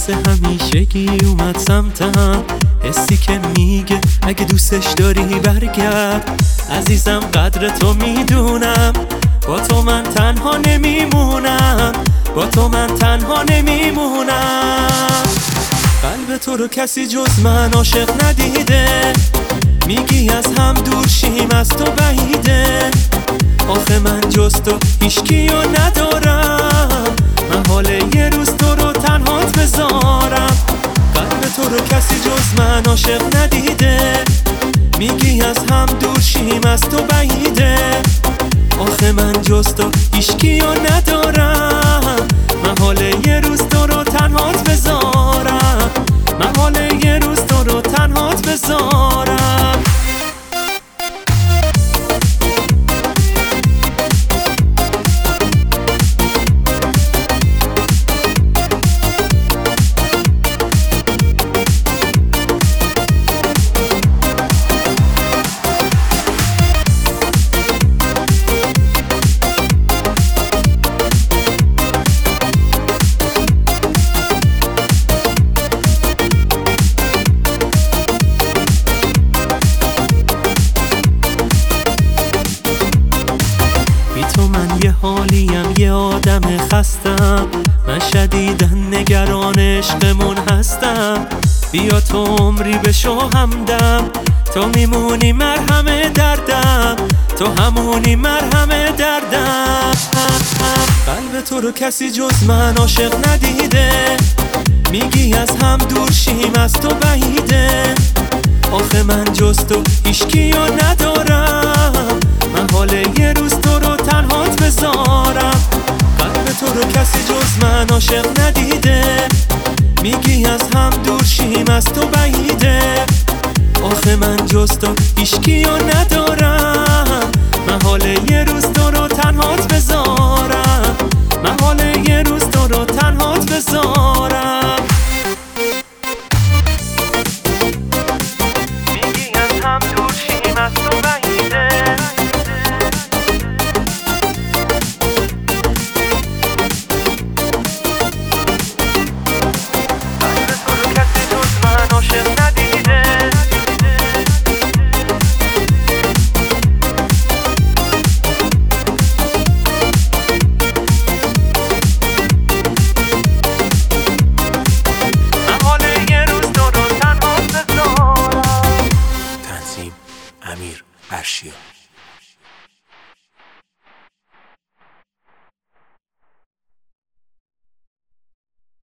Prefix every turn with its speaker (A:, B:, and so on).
A: حس همیشگی اومد سمتم، حسی که میگه اگه دوستش داری برگرد. عزیزم قدر تو میدونم، با تو من تنها نمیمونم، با تو من تنها نمیمونم. قلب تو رو کسی جز من عاشق ندیده، میگی از هم دور شیم از تو بعیده. آخه من جز تو هیچکیو ندارم، محال یه روز تو رو تنهات بذارم. قلب تو رو کسی جز من عاشق ندیده، میگی از هم دور شیم از تو بعیده. آخه من جز تو هیچکیو ندارم، محال یه روز تو رو تنهات بذارم، محال یه روز تو رو تنهات بذارم. تو من یه حالیم، یه آدم خستم، من شدیداً نگران عشقمون هستم. بیا تو عمری بشو همدم، تو میمونی مرهم دردم، تو همونی مرهم دردم. قلب تو رو کسی جز من عاشق ندیده، میگی از هم دور شیم از تو بعیده. آخه من جز تو هیچکیو ندارم، محال یه روز تو رو تنهات بذارم. قلب تو رو کسی جز من عاشق ندیده، میگی از هم دور شیم از تو بعیده. آخه من جز تو هیچکیو ندارم، محال یه روز تو رو تنهات بذارم، محال یه روز تو رو تنهات بذارم. میگی از هم دور شیم از تو بعیده. امیر ارشیا.